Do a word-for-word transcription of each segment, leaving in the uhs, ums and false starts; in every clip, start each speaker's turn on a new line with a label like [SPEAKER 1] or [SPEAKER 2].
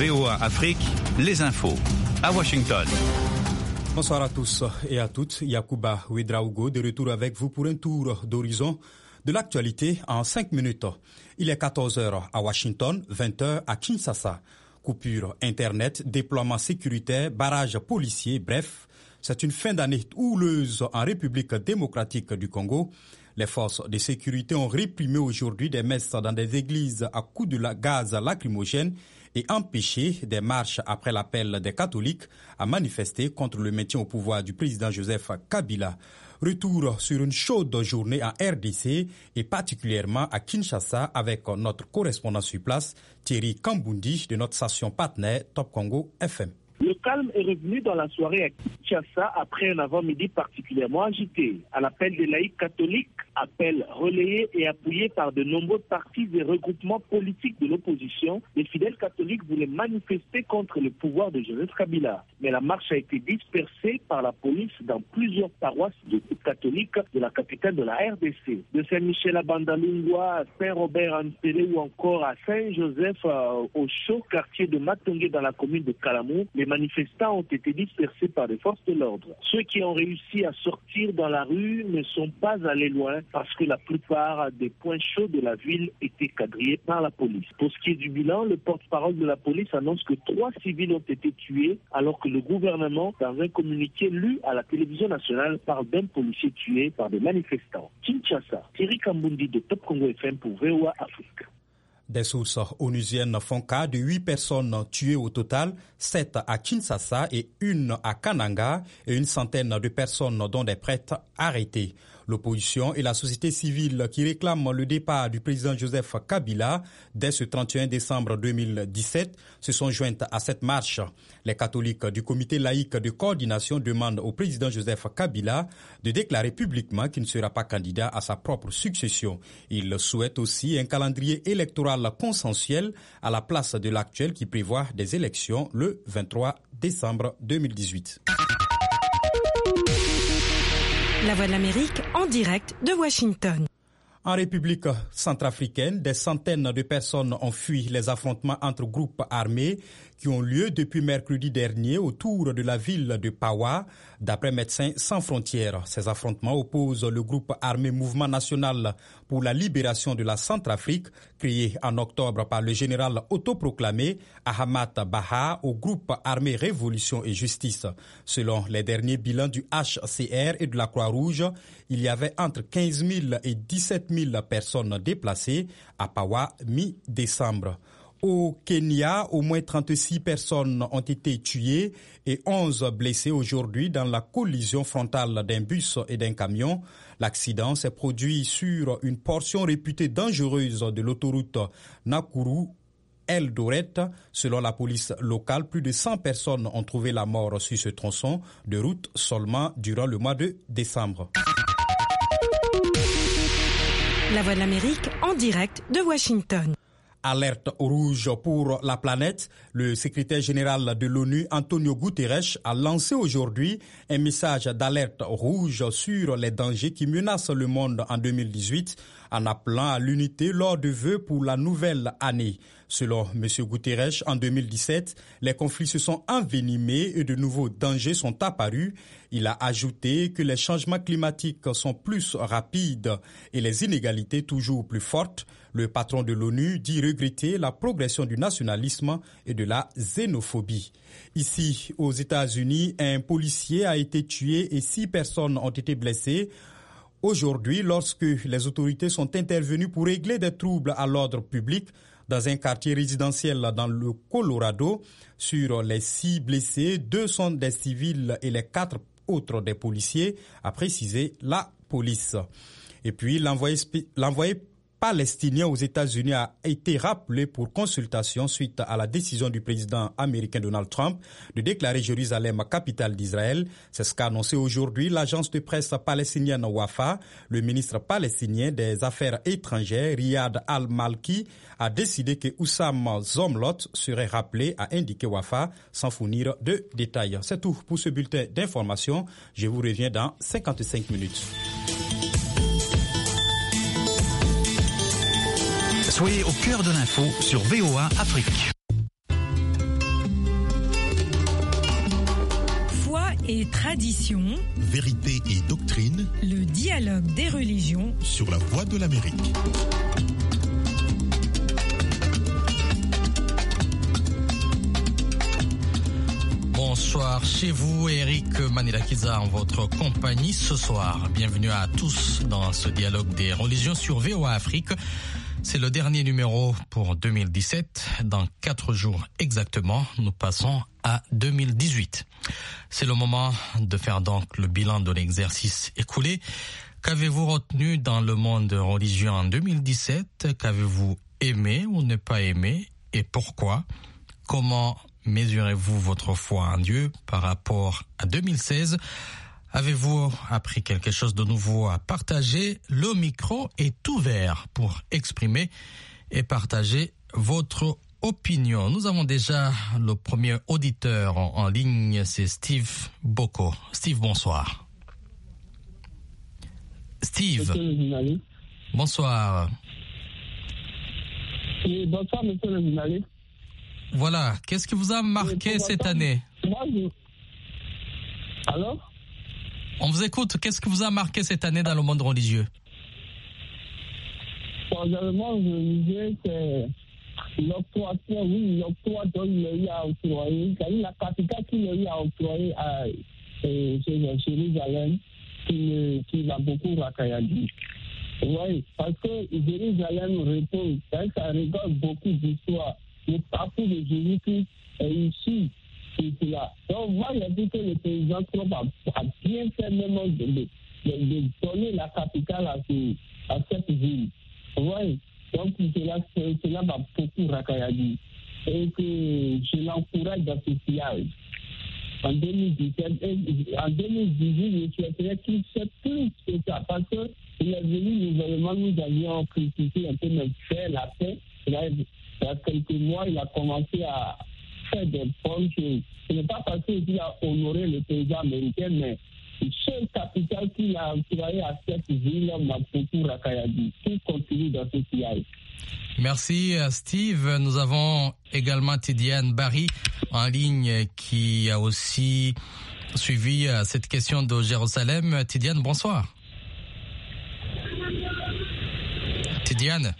[SPEAKER 1] V O A Afrique, les infos à Washington.
[SPEAKER 2] Bonsoir à tous et à toutes. Yacouba Ouedraogo de retour avec vous pour un tour d'horizon de l'actualité en cinq minutes. Il est quatorze heures à Washington, vingt heures à Kinshasa. Coupure Internet, déploiement sécuritaire, barrage policier, bref, c'est une fin d'année houleuse en République démocratique du Congo. Les forces de sécurité ont réprimé aujourd'hui des messes dans des églises à coups de gaz lacrymogène et empêché des marches après l'appel des catholiques à manifester contre le maintien au pouvoir du président Joseph Kabila. Retour sur une chaude journée en R D C et particulièrement à Kinshasa avec notre correspondant sur place, Thierry Kambundi de notre station partenaire Top Congo F M.
[SPEAKER 3] Le calme est revenu dans la soirée à Kinshasa après un avant-midi particulièrement agité. À l'appel des laïcs catholiques, appel relayé et appuyé par de nombreux partis et regroupements politiques de l'opposition, les fidèles catholiques voulaient manifester contre le pouvoir de Joseph Kabila. Mais la marche a été dispersée par la police dans plusieurs paroisses de catholiques de la capitale de la R D C. De Saint-Michel à Bandalungwa, à Saint-Robert-en-Télé ou encore à Saint-Joseph euh, au chaud quartier de Matongé dans la commune de Kalamou, les manifestants ont été dispersés par les forces de l'ordre. Ceux qui ont réussi à sortir dans la rue ne sont pas allés loin parce que la plupart des points chauds de la ville étaient quadrillés par la police. Pour ce qui est du bilan, le porte-parole de la police annonce que trois civils ont été tués alors que le gouvernement, dans un communiqué lu à la télévision nationale, parle d'un policier tué par des manifestants. Kinshasa, Thierry Kambundi de Top Congo F M pour V O A Afrique.
[SPEAKER 2] Des sources onusiennes font cas de huit personnes tuées au total, sept à Kinshasa et une à Kananga, et une centaine de personnes dont des prêtres arrêtés. L'opposition et la société civile qui réclament le départ du président Joseph Kabila dès ce trente et un décembre deux mille dix-sept se sont jointes à cette marche. Les catholiques du comité laïque de coordination demandent au président Joseph Kabila de déclarer publiquement qu'il ne sera pas candidat à sa propre succession. Ils souhaitent aussi un calendrier électoral consensuel à la place de l'actuel qui prévoit des élections le vingt-trois décembre deux mille dix-huit.
[SPEAKER 4] La Voix de l'Amérique en direct de Washington.
[SPEAKER 2] En République centrafricaine, des centaines de personnes ont fui les affrontements entre groupes armés qui ont lieu depuis mercredi dernier autour de la ville de Pawa, d'après Médecins sans frontières. Ces affrontements opposent le groupe armé Mouvement national pour la libération de la Centrafrique, créé en octobre par le général autoproclamé Ahmad Baha, au groupe armé Révolution et Justice. Selon les derniers bilans du H C R et de la Croix-Rouge, il y avait entre quinze mille et dix-sept mille personnes déplacées à Pawa mi-décembre. Au Kenya, au moins trente-six personnes ont été tuées et onze blessées aujourd'hui dans la collision frontale d'un bus et d'un camion. L'accident s'est produit sur une portion réputée dangereuse de l'autoroute Nakuru-Eldoret. Selon la police locale, plus de cent personnes ont trouvé la mort sur ce tronçon de route seulement durant le mois de décembre.
[SPEAKER 4] La Voix de l'Amérique en direct de Washington.
[SPEAKER 2] Alerte rouge pour la planète. Le secrétaire général de l'ONU, Antonio Guterres, a lancé aujourd'hui un message d'alerte rouge sur les dangers qui menacent le monde en deux mille dix-huit, en appelant à l'unité lors de vœux pour la nouvelle année. Selon M. Guterres, en deux mille dix-sept, les conflits se sont envenimés et de nouveaux dangers sont apparus. Il a ajouté que les changements climatiques sont plus rapides et les inégalités toujours plus fortes. Le patron de l'ONU dit regretter la progression du nationalisme et de la xénophobie. Ici, aux États-Unis, un policier a été tué et six personnes ont été blessées aujourd'hui lorsque les autorités sont intervenues pour régler des troubles à l'ordre public dans un quartier résidentiel dans le Colorado. Sur les six blessés, deux sont des civils et les quatre autres des policiers, a précisé la police. Et puis, l'envoyé, l'envoyé palestinien aux États-Unis a été rappelé pour consultation suite à la décision du président américain Donald Trump de déclarer Jérusalem capitale d'Israël. C'est ce qu'a annoncé aujourd'hui l'agence de presse palestinienne Wafa. Le ministre palestinien des Affaires étrangères, Riyad al-Malki, a décidé que Oussam Zomlot serait rappelé, a indiqué Wafa, sans fournir de détails. C'est tout pour ce bulletin d'information. Je vous reviens dans cinquante-cinq minutes.
[SPEAKER 1] Soyez au cœur de l'info sur V O A Afrique.
[SPEAKER 4] et tradition,
[SPEAKER 5] vérité et doctrine,
[SPEAKER 4] le dialogue des religions
[SPEAKER 5] sur la Voix de l'Amérique.
[SPEAKER 6] Bonsoir chez vous, Eric Manilakiza en votre compagnie ce soir. Bienvenue à tous dans ce dialogue des religions sur V O A Afrique. C'est le dernier numéro pour deux mille dix-sept. Dans quatre jours exactement, nous passons à deux mille dix-huit. C'est le moment de faire donc le bilan de l'exercice écoulé. Qu'avez-vous retenu dans le monde religieux en deux mille dix-sept? Qu'avez-vous aimé ou ne pas aimé et pourquoi? Comment mesurez-vous votre foi en Dieu par rapport à deux mille seize? Avez-vous appris quelque chose de nouveau à partager? Le micro est ouvert pour exprimer et partager votre opinion. Nous avons déjà le premier auditeur en, en ligne, c'est Steve Boko. Steve, bonsoir. Steve. Bonsoir.
[SPEAKER 7] Oui, bonsoir, monsieur le journaliste.
[SPEAKER 6] Voilà, qu'est-ce qui vous a marqué cette année?
[SPEAKER 7] Moi, je... Alors?
[SPEAKER 6] On vous écoute. Qu'est-ce qui vous a marqué cette année dans le monde religieux?
[SPEAKER 7] Personnellement, je disais que l'octroi, oui, l'octroi qu'il a eu à octroyer, la capitale qu'il a eu à octroyer à euh, Jérusalem, qui, qui va beaucoup racailler. Oui, parce que Jérusalem repose, ça, ça regarde beaucoup d'histoires. Le parcours de Jésus-Christ est ici. C'est cela. Donc, moi, j'ai dit que le président Trump a, a bien fait maintenant de, de, de, de donner la capitale à, ce, à cette ville. Oui. Donc, cela, cela va beaucoup racailler. Et que je l'encourage dans ce sillage. En deux mille dix-sept, en deux mille dix-huit, je souhaiterais qu'il soit plus que ça. Parce qu'il est venu nouvellement, nous avions critiqué un peu, mais faire la paix. Il y a quelques mois, il a commencé à faire des bonnes choses. Ce n'est pas parce qu'il a honoré le président américain, mais le seul capital qu'il a employé à cette ville m'a beaucoup racaillé. Qu'il continue dans ce sillage.
[SPEAKER 6] Merci Steve. Nous avons également Tidiane Barry en ligne qui a aussi suivi cette question de Jérusalem. Tidiane, bonsoir. Tidiane.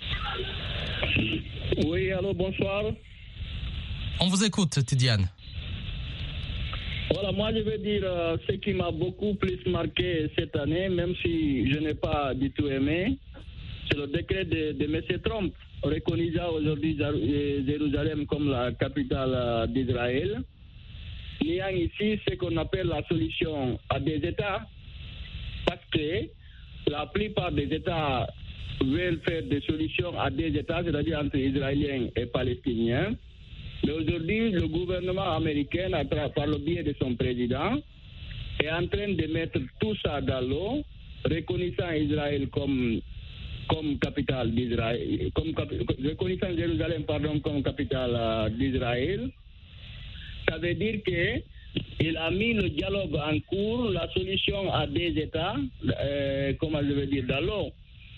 [SPEAKER 3] Oui, allô, bonsoir.
[SPEAKER 6] On vous écoute, Tidiane.
[SPEAKER 3] Voilà, moi je veux dire euh, ce qui m'a beaucoup plus marqué cette année, même si je n'ai pas du tout aimé, c'est le décret de, de M. Trump, reconnaissant aujourd'hui Jérusalem comme la capitale d'Israël, niant ici ce qu'on appelle la solution à des États, parce que la plupart des États veulent faire des solutions à des États, c'est-à-dire entre Israéliens et Palestiniens. Mais aujourd'hui, le gouvernement américain, par le biais de son président, est en train de mettre tout ça dans l'eau, reconnaissant Israël comme, comme capitale d'Israël, comme, reconnaissant Jérusalem pardon, comme capitale euh, d'Israël. Ça veut dire qu'il a mis le dialogue en cours, la solution à des États, euh, comment je veux dire, dans l'eau.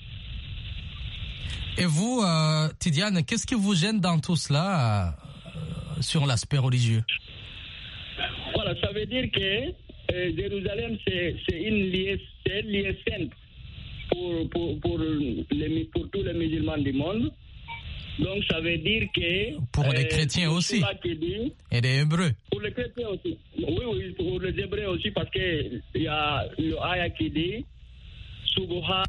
[SPEAKER 6] Et vous, euh, Tidiane, qu'est-ce qui vous gêne dans tout cela euh, sur l'aspect religieux?
[SPEAKER 3] Voilà, ça veut dire que euh, Jérusalem, c'est, c'est une lieu, c'est une lieu sainte pour, pour, pour, les, pour tous les musulmans du monde. Donc, ça veut dire que...
[SPEAKER 6] Pour les euh, chrétiens aussi. Dit, et les Hébreux.
[SPEAKER 3] Pour les chrétiens aussi. Oui, oui, pour les Hébreux aussi, parce qu'il y a le ayah qui dit là,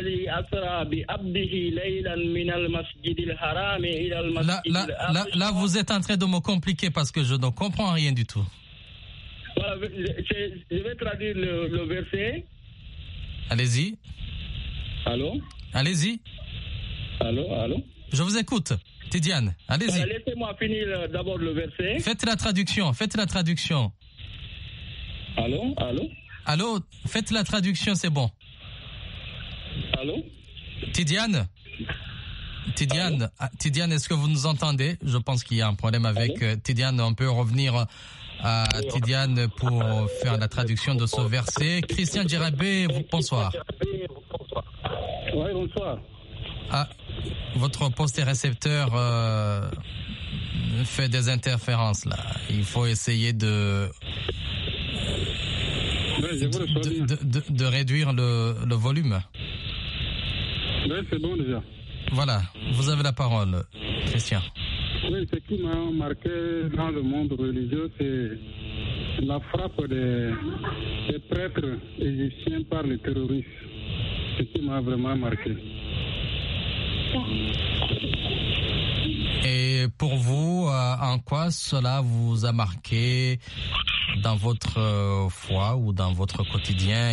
[SPEAKER 6] là, là, là, vous êtes en train de me compliquer parce que je ne comprends rien du tout.
[SPEAKER 3] Voilà, je, je vais traduire le, le verset.
[SPEAKER 6] Allez-y.
[SPEAKER 3] Allô?
[SPEAKER 6] Allez-y.
[SPEAKER 3] Allô, allô?
[SPEAKER 6] Je vous écoute. Tidiane, allez-y.
[SPEAKER 3] Voilà, laissez-moi finir d'abord le verset.
[SPEAKER 6] Faites la traduction, faites la traduction.
[SPEAKER 3] Allô, allô?
[SPEAKER 6] Allô, faites la traduction, c'est bon.
[SPEAKER 3] Allô?
[SPEAKER 6] Tidiane? Tidiane, Allô? Tidiane, est-ce que vous nous entendez? Je pense qu'il y a un problème avec Allô? Tidiane. On peut revenir à Tidiane pour faire la traduction de ce verset. Christian Djerabé, bonsoir.
[SPEAKER 3] Oui, bonsoir.
[SPEAKER 6] Ah, votre poste récepteur euh, fait des interférences là. Il faut essayer de
[SPEAKER 8] je vous reçois bien.
[SPEAKER 6] De, de, de réduire le, le volume.
[SPEAKER 8] Oui, c'est bon déjà.
[SPEAKER 6] Voilà, vous avez la parole, Christian.
[SPEAKER 8] Oui, ce qui m'a marqué dans le monde religieux, c'est la frappe des, des prêtres égyptiens par les terroristes. Ce qui m'a vraiment marqué.
[SPEAKER 6] Et pour vous, euh, en quoi cela vous a marqué dans votre euh, foi ou dans votre quotidien?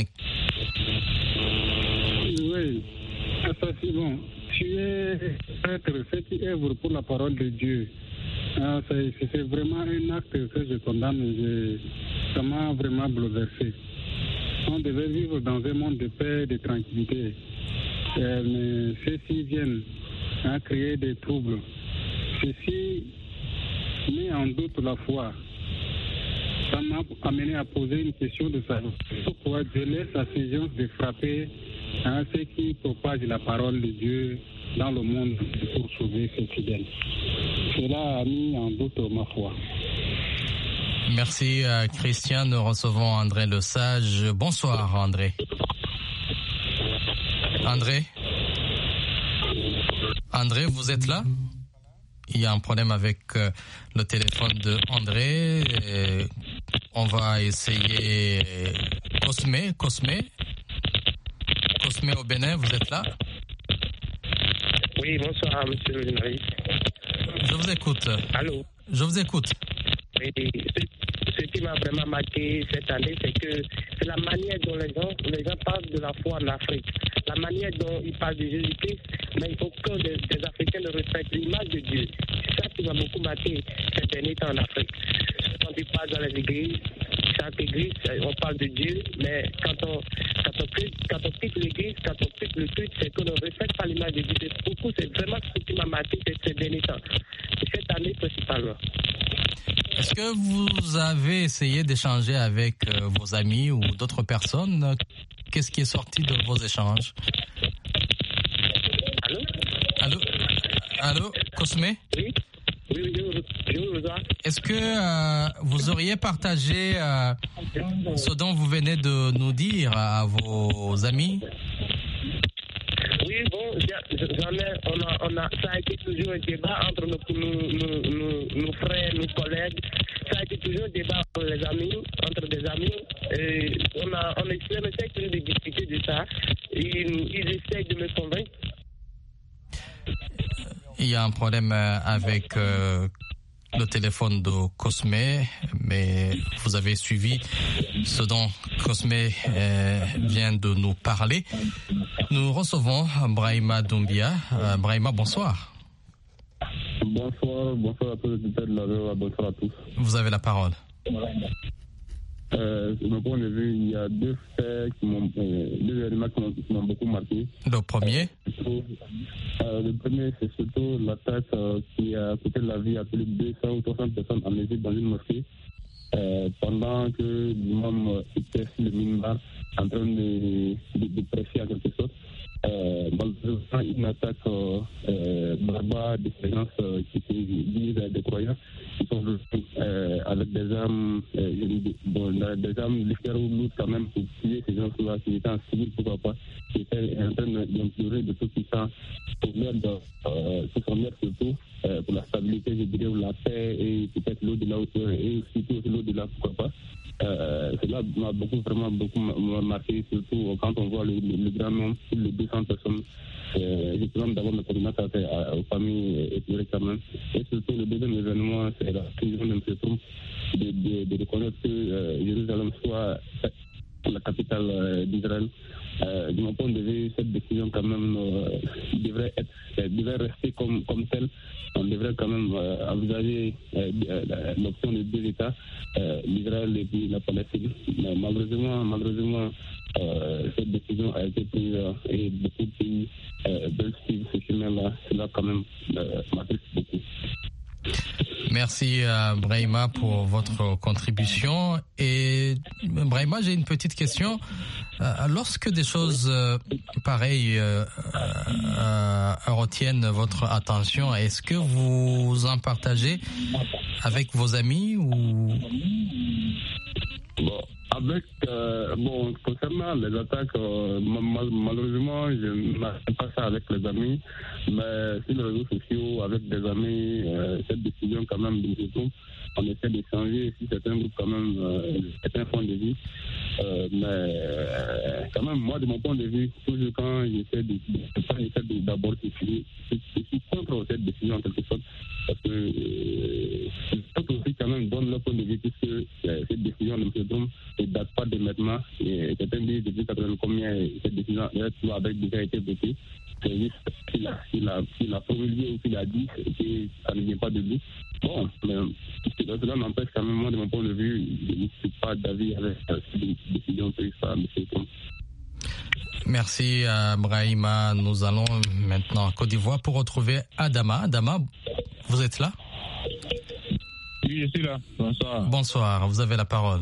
[SPEAKER 8] Oui, ça c'est bon. Tu es prêtre, ceux qui œuvrent pour la parole de Dieu. Ah, c'est, c'est vraiment un acte que je condamne et ça m'a vraiment bouleversé. On devait vivre dans un monde de paix et de tranquillité. Euh, mais ceux-ci viennent à créer des troubles. Ceci met en doute la foi. Ça m'a amené à poser une question de savoir pourquoi Dieu laisse à ces gens de frapper à ceux qui propagent la parole de Dieu dans le monde pour sauver ses fidèles. Cela a mis en doute ma foi.
[SPEAKER 6] Merci euh, Christian. Nous recevons André Le Sage. Bonsoir André. André André, vous êtes là? Il y a un problème avec euh, le téléphone de André. Et on va essayer Cosme. Cosme Cosme au Bénin, vous êtes là?
[SPEAKER 9] Oui, bonsoir, monsieur le journaliste.
[SPEAKER 6] Je vous écoute.
[SPEAKER 9] Allô?
[SPEAKER 6] Je vous écoute.
[SPEAKER 9] Oui, ce, ce qui m'a vraiment marqué cette année, c'est que c'est la manière dont les gens, les gens parlent de la foi en Afrique. La manière dont ils parlent de Jésus-Christ, mais aucun des, des Africains ne respecte l'image de Dieu. C'est ça qui m'a beaucoup marqué ces derniers temps en Afrique. Quand ils parlent dans les églises, chaque église, on parle de Dieu, mais quand on, quand on, quitte, quand on quitte l'église, quand on quitte le culte, c'est qu'on ne respecte pas l'image de Dieu. C'est beaucoup, c'est vraiment ce qui m'a marqué ces, ces derniers temps. Et cette année principalement.
[SPEAKER 6] Est-ce que vous avez essayé d'échanger avec euh, vos amis ou d'autres personnes? Qu'est-ce qui est sorti de vos échanges?
[SPEAKER 9] Allô?
[SPEAKER 6] Allô? Allô? Cosme?
[SPEAKER 9] Oui? Oui, oui, je vous, je vous reçois.
[SPEAKER 6] Est-ce que euh, vous auriez partagé euh, ce dont vous venez de nous dire à vos amis?
[SPEAKER 9] Oui, bon, j'en ai, on a, on a, ça a été toujours un débat entre nos, nos, nos, nos frères, nos collègues. Ça a été toujours un débat entre les amis, entre des amis. Et on a, on essaie, on essaie toujours de discuter de ça. Ils, ils essayent de me convaincre.
[SPEAKER 6] Il y a un problème avec euh, le téléphone de Cosme, mais vous avez suivi ce dont Cosme euh, vient de nous parler. Nous recevons Brahima Doumbia. Euh, Brahima, bonsoir.
[SPEAKER 10] Bonsoir, bonsoir à tous les auditeurs de la V O A, bonsoir à tous.
[SPEAKER 6] Vous avez la parole.
[SPEAKER 10] Euh, de mon point de vue, il y a deux faits qui m'ont, euh, deux éléments qui m'ont, qui m'ont beaucoup marqué.
[SPEAKER 6] Le premier
[SPEAKER 10] euh, surtout, euh, Le premier, c'est surtout l'attaque euh, qui a coûté la vie à plus de deux cents ou trois cents personnes en Égypte dans une mosquée. Euh, pendant que l'imam était sur le minbar en train de, de, de prêcher en quelque sorte. Euh, malheureusement, une attaque euh, euh, barbare de ces gens euh, qui se disent des croyants, qui sont euh, avec des armes, euh, bon, des armes légères ou lourdes quand même pour tuer ces gens-là qui étaient en civil, pourquoi pas, qui étaient en train d'implorer de tout puissant pour l'aide, euh, pour son aide surtout, euh, pour la stabilité, je dirais, ou la paix et peut-être l'au-delà et surtout l'au-delà, pourquoi pas. Euh, cela m'a beaucoup, vraiment beaucoup marqué, surtout quand on voit le, le, le grand nombre, plus de deux cents personnes. Euh, je demande d'abord le coordinateur aux familles et pleurer quand même. Et surtout, le deuxième événement, c'est la décision de M. Trump de, de, de reconnaître que euh, Jérusalem soit la capitale euh, d'Israël. Euh, de mon point de vue, cette décision quand même euh, devrait être, euh, devrait rester comme, comme telle. On devrait quand même euh, envisager euh, euh, l'option de deux États, euh, l'Israël et puis la Palestine. Mais malheureusement, malheureusement euh, cette décision a été prise euh, et beaucoup de pays euh, veulent suivre ce chemin-là. Cela quand même euh, m'attriste beaucoup.
[SPEAKER 6] Merci euh, Brahima pour votre contribution. Et Brahima, j'ai une petite question. Euh, lorsque des choses euh, pareilles euh, euh, retiennent votre attention, est-ce que vous en partagez avec vos amis ou...
[SPEAKER 10] Bon, avec, euh, bon, concernant les attaques, euh, mal, malheureusement, je n'ai pas ça avec les amis, mais sur les réseaux sociaux, avec des amis, euh, cette décision quand même de M. Trump, on essaie d'échanger sur certains groupes quand même, euh, certains points de vue. Euh, mais euh, quand même, moi, de mon point de vue, toujours quand j'essaie de, de, d'aborder ce sujet, je, je suis contre cette décision en quelque sorte, parce que euh, les autres aussi quand même donnent leur point de vue, puisque euh, cette décision de M. Trump ne date pas de maintenant. Et certains disent depuis quatre-vingts combien cette décision avait déjà été votée. C'est juste qu'il a, qu'il a, qu'il a promulgué ou qu'il a dit que ça ne vient pas de lui. Bon, mais cela n'empêche quand même, moi, de mon point de vue, je ne suis pas d'avis avec cette décision prise par M. Trump.
[SPEAKER 6] Merci à Brahima. Nous allons maintenant en Côte d'Ivoire pour retrouver Adama. Adama, vous êtes là?
[SPEAKER 11] Oui, je suis là. Bonsoir.
[SPEAKER 6] Bonsoir, vous avez la parole.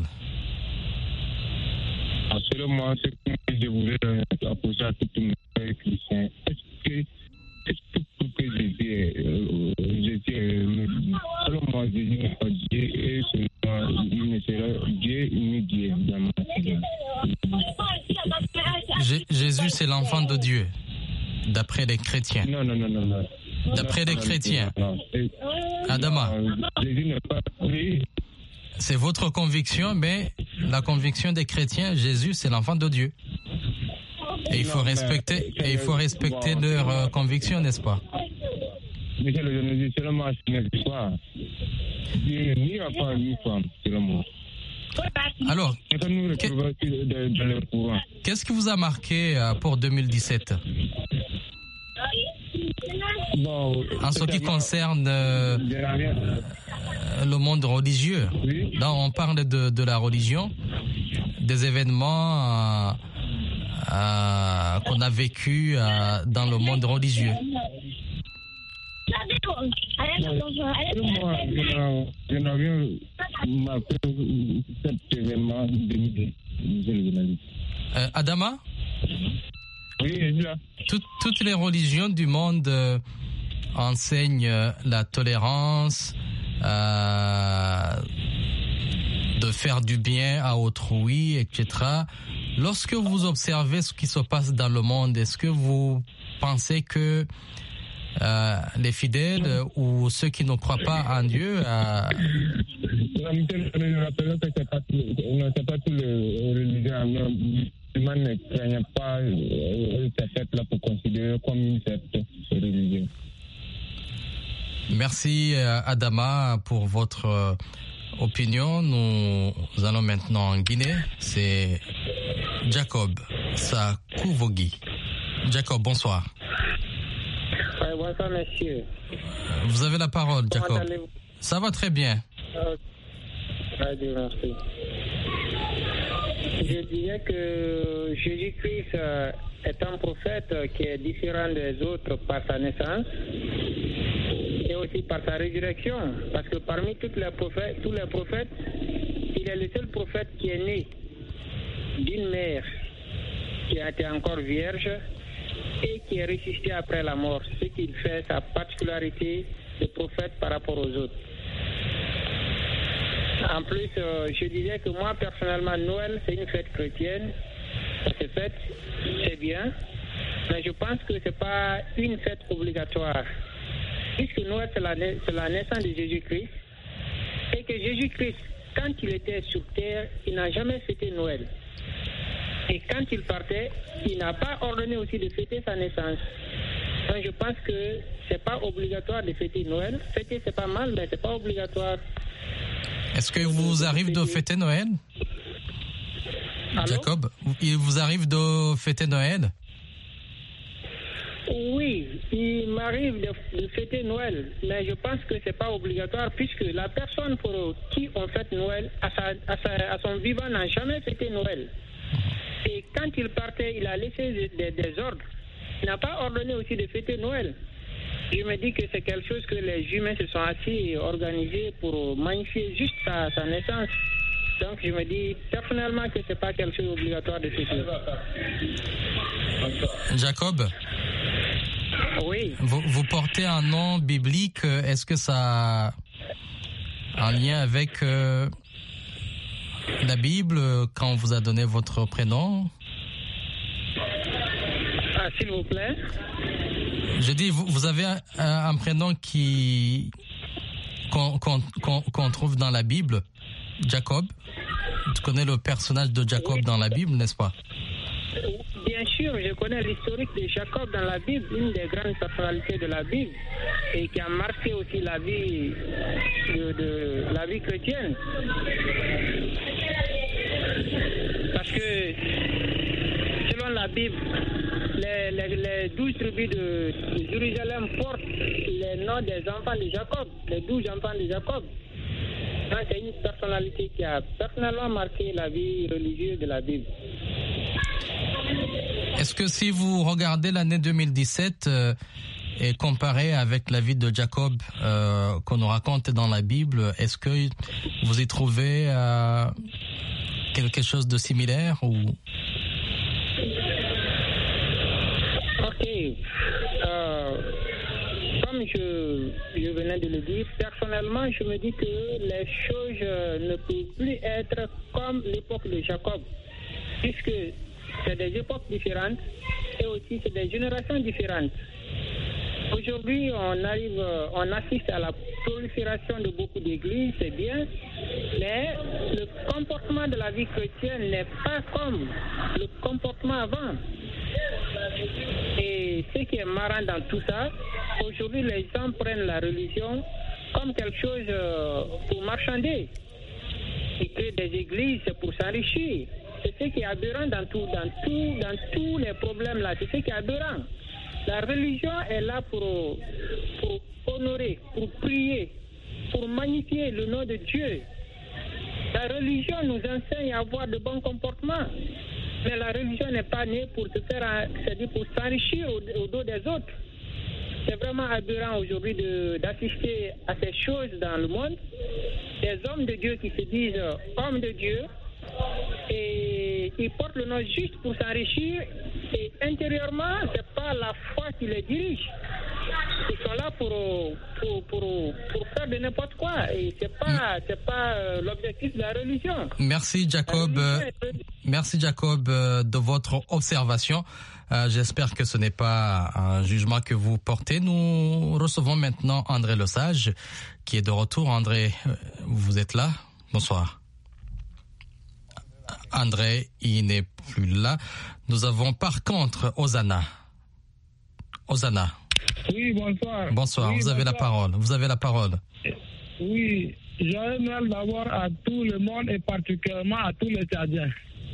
[SPEAKER 11] Selon moi, ce que je voulais apposer à tout le monde chrétien, est-ce que, est-ce que pour que Jésus, euh, Jésus, selon moi, Jésus n'est pas Dieu, et selon moi, il ne sera Dieu ni Dieu dans ma
[SPEAKER 6] J- Jésus, c'est l'enfant de Dieu, d'après les chrétiens.
[SPEAKER 11] Non, non, non, non. non.
[SPEAKER 6] D'après les chrétiens.
[SPEAKER 11] Non, non.
[SPEAKER 6] Adama.
[SPEAKER 11] Jésus n'est pas. Oui.
[SPEAKER 6] C'est votre conviction, mais la conviction des chrétiens, Jésus, c'est l'enfant de Dieu. Et il faut
[SPEAKER 11] non,
[SPEAKER 6] respecter,
[SPEAKER 11] mais,
[SPEAKER 6] et il faut respecter bon, leur euh, conviction, n'est-ce pas?
[SPEAKER 11] Monsieur le journaliste, selon moi, ce n'est pas. Dieu ni enfant ni femme, selon moi.
[SPEAKER 6] Alors, qu'est-ce qui vous a marqué euh, pour deux mille dix-sept?
[SPEAKER 11] Bon,
[SPEAKER 6] en ce qui concerne euh, le monde religieux, oui. Là on parle de, de la religion, des événements euh, euh, qu'on a vécu euh, dans le monde religieux.
[SPEAKER 11] Moi, je n'ai rien marqué cet événement de
[SPEAKER 6] euh, Adama?
[SPEAKER 11] Oui, je suis là.
[SPEAKER 6] Tout, toutes les religions du monde euh, enseignent euh, la tolérance, euh, de faire du bien à autrui, et cetera. Lorsque vous observez ce qui se passe dans le monde, est-ce que vous pensez que euh, les fidèles euh, ou ceux qui ne croient pas en Dieu... Euh...
[SPEAKER 11] C'est pas tous les religions. Les gens ne craignent pas cette fête-là pour considérer comme une fête religieuse.
[SPEAKER 6] Merci Adama pour votre opinion. Nous allons maintenant en Guinée. C'est Jacob Sakouvogi. Jacob, bonsoir.
[SPEAKER 9] Oui, bonsoir monsieur.
[SPEAKER 6] Vous avez la parole, Jacob.
[SPEAKER 9] Comment allez-vous?
[SPEAKER 6] Ça va très bien.
[SPEAKER 9] Euh, merci. Je dirais que Jésus-Christ est un prophète qui est différent des autres par sa naissance et aussi par sa résurrection. Parce que parmi tous les prophètes, tous les prophètes, il est le seul prophète qui est né d'une mère qui a été encore vierge et qui est ressuscité après la mort. Ce qui fait sa particularité de prophète par rapport aux autres. En plus, euh, je dirais que moi, personnellement, Noël, c'est une fête chrétienne. C'est fête, c'est bien. Mais je pense que ce n'est pas une fête obligatoire. Puisque Noël, c'est la, c'est la naissance de Jésus-Christ. Et que Jésus-Christ, quand il était sur terre, il n'a jamais fêté Noël. Et quand il partait, il n'a pas ordonné aussi de fêter sa naissance. Donc je pense que ce n'est pas obligatoire de fêter Noël. Fêter, c'est pas mal, mais ce n'est pas obligatoire.
[SPEAKER 6] Est-ce que vous arrive de fêter Noël?
[SPEAKER 9] Allô?
[SPEAKER 6] Jacob, il vous arrive de fêter Noël?
[SPEAKER 9] Oui, il m'arrive de, de fêter Noël, mais je pense que ce n'est pas obligatoire puisque la personne pour qui on fête Noël, à, sa, à, sa, à son vivant, n'a jamais fêté Noël. Et quand il partait, il a laissé des, des, des ordres. Il n'a pas ordonné aussi de fêter Noël. Je me dis que c'est quelque chose que les humains se sont assis et organisés pour magnifier juste sa, sa naissance. Donc je me dis personnellement que ce n'est pas quelque chose d'obligatoire de fêter.
[SPEAKER 6] Jacob,
[SPEAKER 9] oui.
[SPEAKER 6] Vous, vous portez un nom biblique. Est-ce que ça a un lien avec euh, la Bible quand on vous a donné votre prénom?
[SPEAKER 9] Ah, s'il vous plaît.
[SPEAKER 6] Je dis, vous, vous avez un, un prénom qui qu'on, qu'on, qu'on, qu'on trouve dans la Bible, Jacob. Tu connais le personnage de Jacob dans la Bible, n'est-ce pas?
[SPEAKER 9] Bien sûr, je connais l'historique de Jacob dans la Bible, une des grandes personnalités de la Bible, et qui a marqué aussi la vie de, de la vie chrétienne. Parce que selon la Bible, les, les, les douze tribus de, de Jérusalem portent les noms des enfants de Jacob, les douze enfants de Jacob. Donc, c'est une personnalité qui a personnellement marqué la vie religieuse de la Bible.
[SPEAKER 6] Est-ce que si vous regardez l'année deux mille dix-sept euh, et comparé avec la vie de Jacob euh, qu'on nous raconte dans la Bible, est-ce que vous y trouvez euh, quelque chose de similaire ou...
[SPEAKER 9] Ok. Euh, comme je, je venais de le dire, personnellement, je me dis que les choses ne peuvent plus être comme l'époque de Jacob, puisque c'est des époques différentes et aussi c'est des générations différentes. Aujourd'hui, on arrive, on assiste à la prolifération de beaucoup d'églises, c'est bien, mais le comportement de la vie chrétienne n'est pas comme le comportement avant. Et ce qui est marrant dans tout ça, aujourd'hui les gens prennent la religion comme quelque chose pour marchander. Ils créent des églises pour s'enrichir. C'est ce qui est aberrant dans tout, dans tout, dans tous les problèmes là. C'est ce qui est aberrant. La religion est là pour, pour honorer, pour prier, pour magnifier le nom de Dieu. La religion nous enseigne à avoir de bons comportements. Mais la religion n'est pas née pour se faire, c'est-à-dire pour s'enrichir au, au dos des autres. C'est vraiment aberrant aujourd'hui de, d'assister à ces choses dans le monde. Des hommes de Dieu qui se disent hommes de Dieu et ils portent le nom juste pour s'enrichir et intérieurement, c'est pas la foi qui les dirige. Ils sont là pour, pour, pour, pour faire de n'importe quoi et c'est pas, c'est pas l'objectif de la religion.
[SPEAKER 6] Merci Jacob, merci Jacob de votre observation. Euh, j'espère que ce n'est pas un jugement que vous portez. Nous recevons maintenant André Lesage qui est de retour. André, vous êtes là? Bonsoir. André, il n'est plus là. Nous avons par contre Osana. Osana.
[SPEAKER 7] Oui, bonsoir.
[SPEAKER 6] Bonsoir, oui, vous avez bonsoir. la parole. Vous avez la parole.
[SPEAKER 7] Oui, j'aimerais mal d'abord à tout le monde et particulièrement à tous les Tchadiens.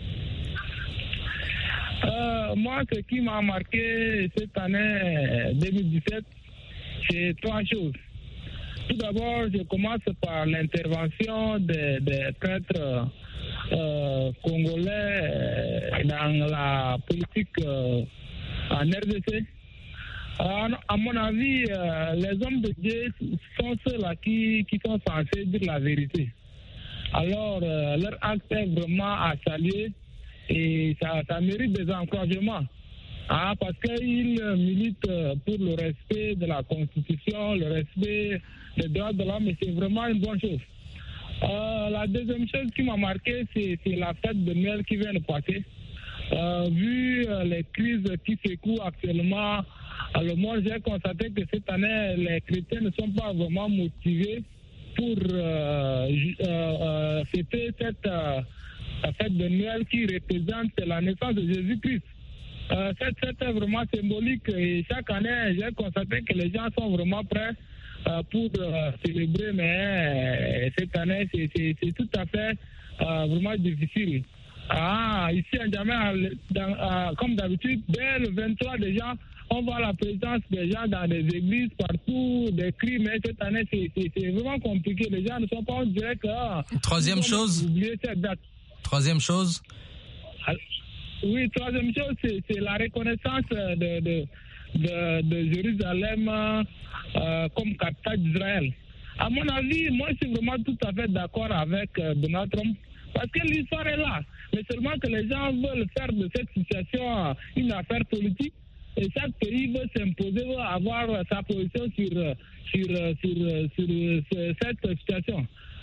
[SPEAKER 7] Euh, moi, ce qui m'a marqué cette année deux mille dix-sept, c'est trois choses. Tout d'abord, je commence par l'intervention des, des prêtres euh, congolais dans la politique euh, en R D C. À, à mon avis, euh, les hommes de Dieu sont ceux-là qui, qui sont censés dire la vérité. Alors, euh, leur acte est vraiment à saluer et ça, ça mérite des encouragements. Ah, parce qu'ils militent pour le respect de la Constitution, le respect des droits de l'homme, et c'est vraiment une bonne chose. Euh, la deuxième chose qui m'a marqué, c'est, c'est la fête de Noël qui vient de passer. Euh, vu euh, les crises qui secouent actuellement le monde, j'ai constaté que cette année, les chrétiens ne sont pas vraiment motivés pour euh, euh, euh, fêter cette euh, fête de Noël qui représente la naissance de Jésus-Christ. Euh, cette fête est vraiment symbolique et chaque année, j'ai constaté que les gens sont vraiment prêts euh, pour euh, célébrer, mais euh, cette année, c'est, c'est, c'est tout à fait euh, vraiment difficile. Ah, ici en Djamena, euh, comme d'habitude, dès le vingt-trois déjà, on voit la présence des gens dans des églises partout, des cris, mais cette année, c'est, c'est, c'est vraiment compliqué. Les gens ne sont pas, on dirait que... Ah,
[SPEAKER 6] troisième chose cette date. Troisième chose
[SPEAKER 7] Alors, Oui, troisième chose, c'est, c'est la reconnaissance de, de, de, de Jérusalem euh, comme capitale d'Israël. À mon avis, moi, je suis vraiment tout à fait d'accord avec euh, Donald Trump, parce que l'histoire est là. Mais seulement que les gens veulent faire de cette situation une affaire politique, et chaque pays veut s'imposer, veut avoir sa position sur, sur, sur, sur, sur cette situation.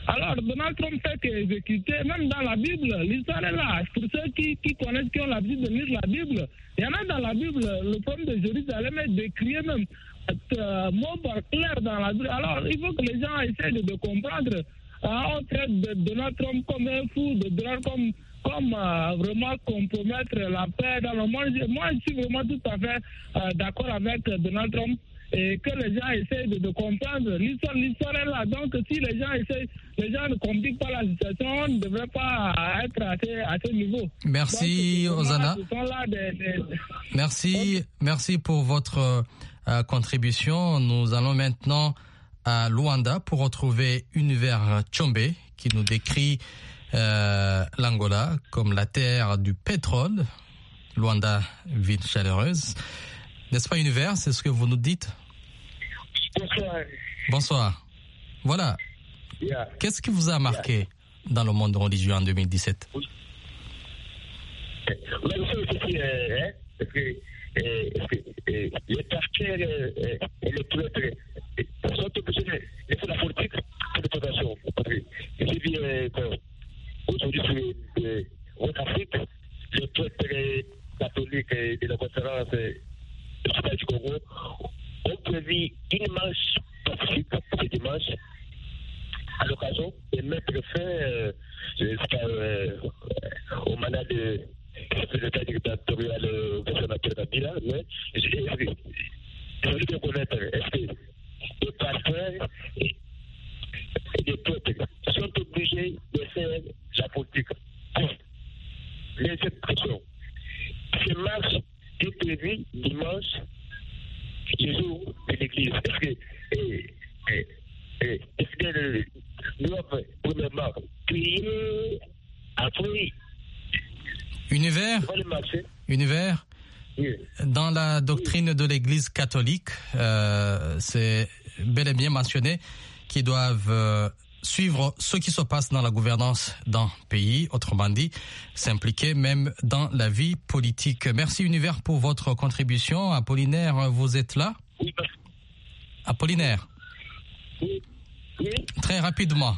[SPEAKER 8] Alors, Donald Trump fait qu'exécuter, même dans la Bible, l'histoire est là. Pour ceux qui, qui connaissent, qui ont l'habitude de lire la Bible, il y en a dans la Bible, le problème de Jérusalem est décrié même, euh, mot par clair dans la Bible. Alors, il faut que les gens essayent de, de comprendre. Hein, on traite de Donald Trump comme un fou, de Donald Trump comme euh, vraiment compromettre la paix dans le monde. Moi, je suis vraiment tout à fait euh, d'accord avec Donald Trump. Et que les gens essayent de, de comprendre. L'histoire, l'histoire est là. Donc, si les gens essayent, les gens ne compliquent pas la situation, on ne devrait pas être à ce, à ce niveau.
[SPEAKER 6] Merci, donc, Ozana.
[SPEAKER 8] Des, des...
[SPEAKER 6] Merci, merci pour votre euh, contribution. Nous allons maintenant à Luanda pour retrouver Univers Tchombe qui nous décrit euh, l'Angola comme la terre du pétrole. Luanda, ville chaleureuse. N'est-ce pas, Univers? C'est ce que vous nous dites?
[SPEAKER 9] Bonsoir.
[SPEAKER 6] Bonsoir. Voilà.
[SPEAKER 9] Yeah.
[SPEAKER 6] Qu'est-ce qui vous a marqué yeah. dans le monde religieux en deux mille dix-sept?
[SPEAKER 9] Oui. Même chose ici, hein, parce que, euh, euh, les pasteurs et les prêtres sont obligés de faire la politique pour les populations. J'ai vu qu'aujourd'hui, en Afrique, les prêtres catholiques de la conférence du Congo ont prévu une marche pacifique ce dimanche à l'occasion de mettre fin euh, euh, au mandat de secrétaire dictatorial de sénateur Kabila. Mais je veux bien connaître, est-ce que les pasteurs et les peuples sont obligés de faire la politique pour les expressions? Ces marches est prévu dimanche, le jour de l'église. Est-ce que, eh, eh, eh, est-ce que nous doivent premièrement prier après
[SPEAKER 6] Univers, Univers, oui. Dans la doctrine de l'Église catholique, euh, c'est bel et bien mentionné qu'ils doivent euh, suivre ce qui se passe dans la gouvernance d'un pays, autrement dit, s'impliquer même dans la vie politique. Merci Univers pour votre contribution. Apollinaire, vous êtes là?
[SPEAKER 9] Oui.
[SPEAKER 6] Apollinaire.
[SPEAKER 9] Oui. Oui.
[SPEAKER 6] Très rapidement.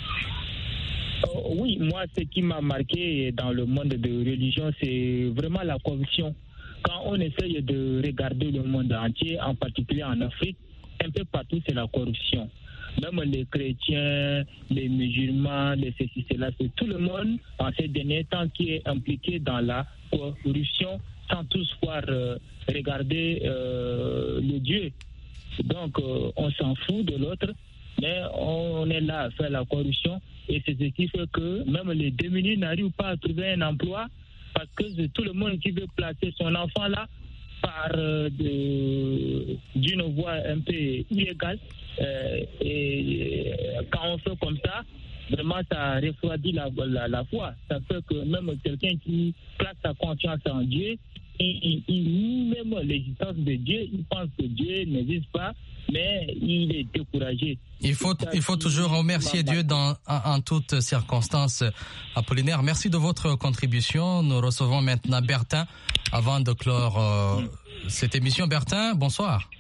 [SPEAKER 7] Euh, oui, moi, ce qui m'a marqué dans le monde de religion, c'est vraiment la corruption. Quand on essaye de regarder le monde entier, en particulier en Afrique, un peu partout, c'est la corruption. Même les chrétiens, les musulmans, les ceci, cela, c'est tout le monde en ces derniers temps qui est impliqué dans la corruption sans tous voir euh, regarder euh, le Dieu. Donc, euh, on s'en fout de l'autre, mais on, on est là à faire la corruption et c'est ce qui fait que même les démunis n'arrivent pas à trouver un emploi parce que c'est tout le monde qui veut placer son enfant là par euh, de, d'une voie un peu illégale. Euh, et quand on fait comme ça, vraiment ça refroidit la, la, la foi. Ça fait que même quelqu'un qui place sa confiance en Dieu, il, il, il nie même l'existence de Dieu, il pense que Dieu n'existe pas, mais il est découragé.
[SPEAKER 6] Il faut, il faut toujours remercier Dieu dans, en, en toutes circonstances. Apollinaire, merci de votre contribution. Nous recevons maintenant Bertin avant de clore euh, cette émission. Bertin, bonsoir.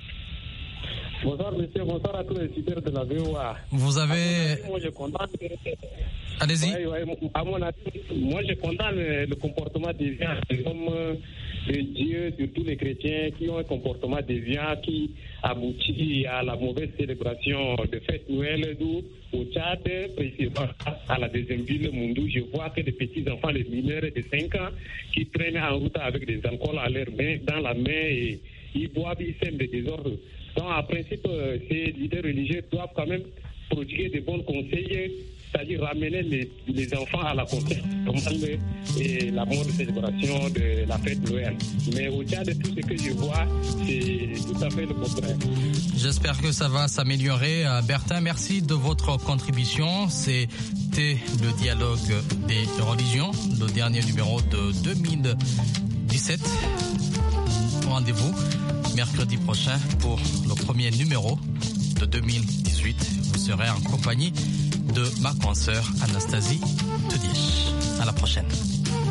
[SPEAKER 10] Bonsoir monsieur, bonsoir à tous les auditeurs de la V O A.
[SPEAKER 6] Vous avez...
[SPEAKER 10] Moi je condamne...
[SPEAKER 6] Allez-y.
[SPEAKER 10] Ouais, ouais, à mon avis, moi je condamne le comportement déviant des hommes de Dieu, surtout les chrétiens qui ont un comportement déviant qui aboutit à la mauvaise célébration de fête Noël d'où au Tchad, précisément à la deuxième ville Moundou, je vois que des petits enfants, les mineurs de cinq ans qui traînent en route avec des alcools à leur main, dans la main et ils boivent, ils sèment des désordres. Donc, en principe, ces leaders religieux doivent quand même prodiguer de bons conseils, c'est-à-dire ramener les, les enfants à la conscience normale et la bonne célébration de la fête Noël. Mais au-delà de tout ce que je vois, c'est tout à fait le contraire.
[SPEAKER 6] J'espère que ça va s'améliorer. Bertin, merci de votre contribution. C'était le dialogue des religions, le dernier numéro de deux mille dix-sept. Rendez-vous mercredi prochain pour le premier numéro de deux mille dix-huit. Vous serez en compagnie de ma consoeur Anastasie Tudish. À la prochaine.